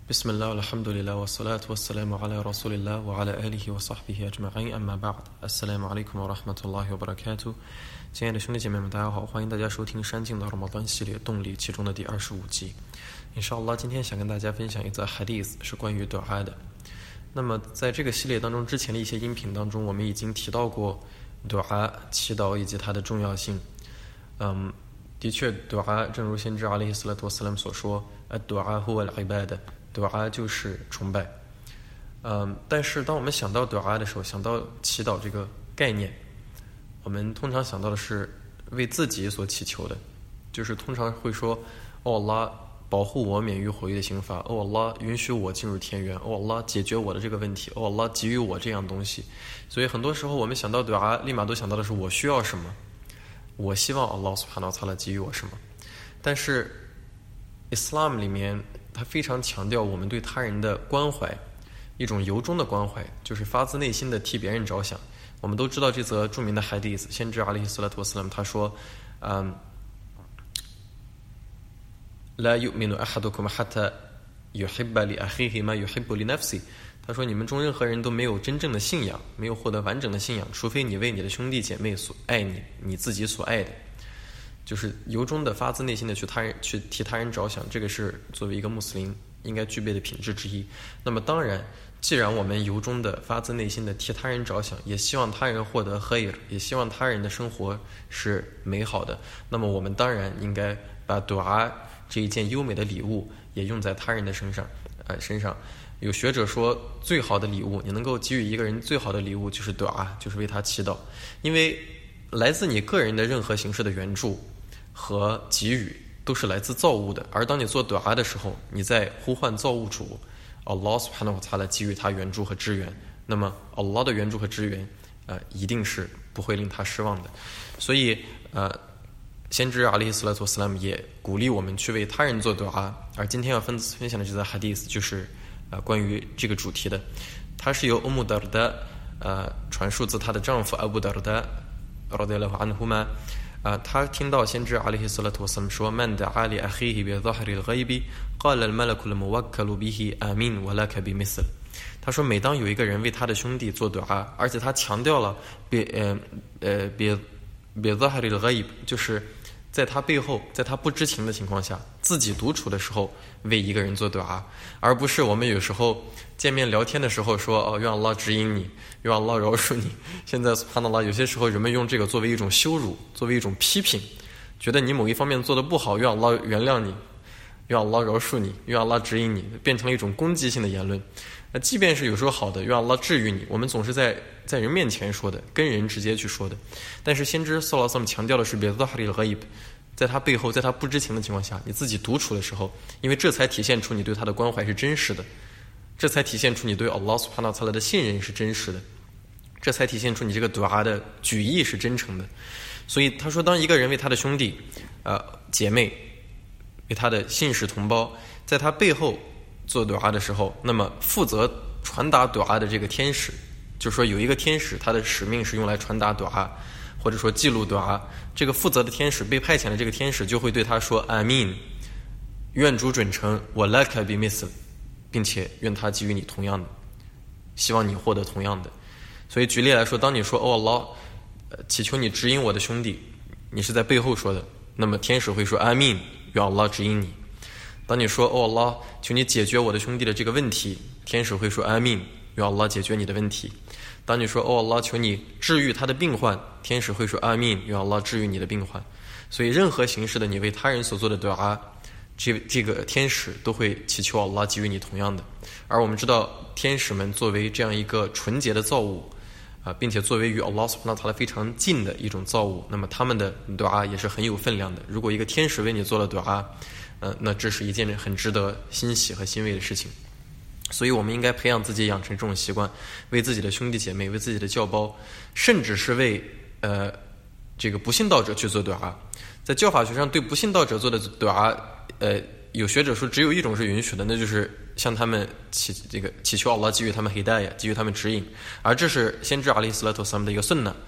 بسم الله والحمد لله والصلاة والسلام على رسول الله وعلى آله وصحبه أجمعين أما بعد السلام عليكم ورحمة الله وبركاته。亲爱的兄弟姐妹们，大家好，欢迎大家收听山径的拉玛丹系列动力其中的第25集。Inshallah，今天想跟大家分享一则 hadith， 是关于 du'a 的。那么在这个系列当中，之前的一些音频当中，我们已经提到过 du'a 祈祷以及它的重要性。的确 du'a 正如先知阿里斯拉图斯兰所说 ，du'a huwa al-ibadah。du'a 就是崇拜，但是当我们想到 du'a 的时候，想到祈祷这个概念，我们通常想到的是为自己所祈求的，就是通常会说：“哦Allah，保护我免于火狱的刑罚；哦Allah，允许我进入天园；哦Allah，解决我的这个问题；哦Allah，给予我这样东西。”所以很多时候我们想到 du'a， 立马都想到的是我需要什么，我希望 Allah subhanahu wa ta'ala 给予我什么。但是 Islam 里面他非常强调我们对他人的关怀，一种由衷的关怀，就是发自内心的替别人着想。我们都知道这则著名的 hadith， 先知阿里斯拉图斯兰他说：“La yu'minu ahadukum hatta yuhibba li akhihi ma yuhibbu li nafsi。”他说你们中任何人都没有真正的信仰，没有获得完整的信仰，除非你为你的兄弟姐妹所爱你自己所爱的。就是由衷的发自内心的去替他人着想，这个是作为一个穆斯林应该具备的品质之一。那么当然，既然我们由衷的发自内心的替他人着想，也希望他人获得 khair， 也希望他人的生活是美好的，那么我们当然应该把 du'a 这一件优美的礼物也用在他人的身上。有学者说，最好的礼物，你能够给予一个人最好的礼物就是 du'a， 就是为他祈祷，因为来自你个人的任何形式的援助和给予都是来自造物的，而当你做 du'a 的时候，你在呼唤造物主 Allah subhanahu wa ta'ala 给予他援助和支援，那么 Allah 的援助和支援一定是不会令他失望的。所以先知阿里斯拉图斯兰也鼓励我们去为他人做 du'a， 而今天要分享的这则 hadith 就是关于这个主题的。它是由乌达尔达传述自她的丈夫阿布达尔达 radiyallahu anhuma，他听到先知阿里斯拉图斯兰说：“曼达阿里阿黑比zahri al-ghaybi qala al-malaku al-muwakkalu bihi amin wa laka bimithl。”他说，每当有一个人为他的兄弟做 du'a， 而且他强调了比zahri al-ghayb， 就是在他背后，在他不知情的情况下，自己独处的时候为一个人做 du'a， 而不是我们有时候见面聊天的时候说：“哦，愿 Allah 指引你，愿 Allah 饶恕你。”现在 subhanallah， 有些时候人们用这个作为一种羞辱，作为一种批评，觉得你某一方面做得不好，愿 Allah 原谅你，愿 Allah 饶恕你，愿 Allah 指引你，变成了一种攻击性的言论。即便是有时候好的，愿 Allah 治愈你，我们总是在人面前说的，跟人直接去说的。但是先知sallallahu alaihi wasallam强调的是别 zahri al-ghayb， 在他背后，在他不知情的情况下，你自己独处的时候，因为这才体现出你对他的关怀是真实的，这才体现出你对 Allah subhanahu wa ta'ala 的信任是真实的，这才体现出你这个 du'a 的举意是真诚的。所以他说，当一个人为他的兄弟姐妹，为他的信使同胞在他背后做 du'a 的时候，那么负责传达 du'a 的这个天使，就是说有一个天使，他的使命是用来传达 du'a， 或者说记录 du'a， 这个负责的天使，被派遣的这个天使就会对他说 Amin， 愿主准成，我 laka bimithl， 并且愿他给予你同样的，希望你获得同样的。所以举例来说，当你说哦 Allah， 祈求你指引我的兄弟，你是在背后说的，那么天使会说 Amin， 愿 Allah 指引你。当你说哦 Allah， 求你解决我的兄弟的这个问题，天使会说 Amin， 愿 Allah 解决你的问题。当你说哦 Allah， 求你治愈他的病患，天使会说 Amin， 愿 Allah 治愈你的病患。所以任何形式的你为他人所做的 du'a， 这个天使都会祈求 Allah 给予你同样的。而我们知道天使们作为这样一个纯洁的造物并且作为与 Allah subhanahu wa ta'ala 非常近的一种造物，那么他们的 du'a 也是很有分量的。如果一个天使为你做了 du'a，那这是一件很值得欣喜和欣慰的事情。所以我们应该培养自己养成这种习惯，为自己的兄弟姐妹，为自己的教胞，甚至是为这个不信道者去做 du'a。在教法学上，对不信道者做的 du'a，有学者说只有一种是允许的，那就是向他们祈求 Allah 给予他们 hidayah， 给予他们指引。而这是先知阿里斯拉图斯兰的一个sunnah，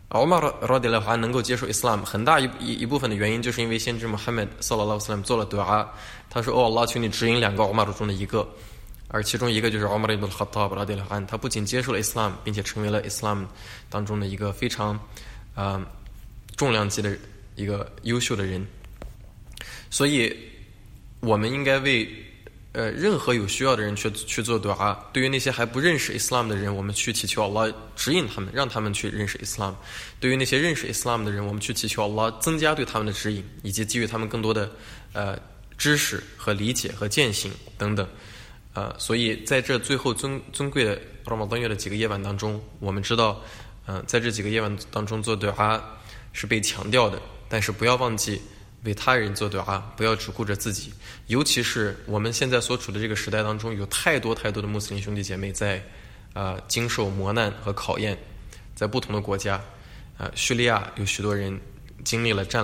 Umar radiallahu anh能够接受 Islam 很大一部分的原因就是因为先知 Muhammad sallallahu alaihi wasallam 做了 dua， 他说Allah 求你指引2个 Umar 中的一个，而其中一个就是 Umar ibn al-Khattab radiallahu anh， 他不仅接受了 Islam， 并且成为了 Islam 当中的一个非常重量级的一个优秀的人。所以我们应该为任何有需要的人去做 dua。 对于那些还不认识 Islam 的人，我们去祈求 Allah 指引他们，让他们去认识 Islam。 对于那些认识 Islam 的人，我们去祈求 Allah 增加对他们的指引，以及给予他们更多的知识和理解和践行等等。所以在这最后尊贵的 Ramadan 月的几个夜晚当中，我们知道在这几个夜晚当中做 dua 是被强调的，但是不要忘记为他人做 dua， 不要只顾着自己。尤其是我们现在所处的这个时代当中，有太多的穆斯林兄弟姐妹在经受磨难和考验，在不同的国家。叙利亚有许多人经历了战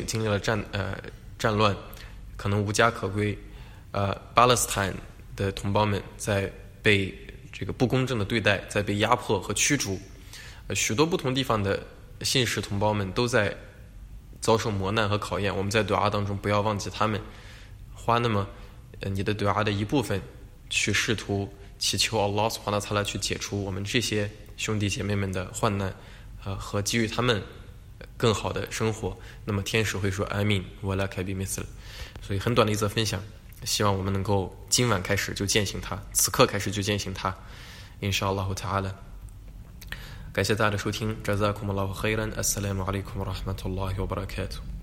乱，可能无家可归。巴勒斯坦的同胞们在被这个不公正的对待，在被压迫和驱逐。许多不同地方的信士同胞们都在遭受磨难和考验。我们在 dua 当中不要忘记他们，花那么你的 dua 的一部分去试图祈求 Allah subhanahu wa ta'ala 去解除我们这些兄弟姐妹们的患难，和给予他们更好的生活。那么天使会说 Amin wa laka bimithl。 所以很短的一则分享，希望我们能够今晚开始就践行它，此刻开始就践行它 Inshallah ta'ala。 感谢大家的收听， Jazakumullahu khairan， Assalamu alaikum wa rahmatullahi wa barakatuh。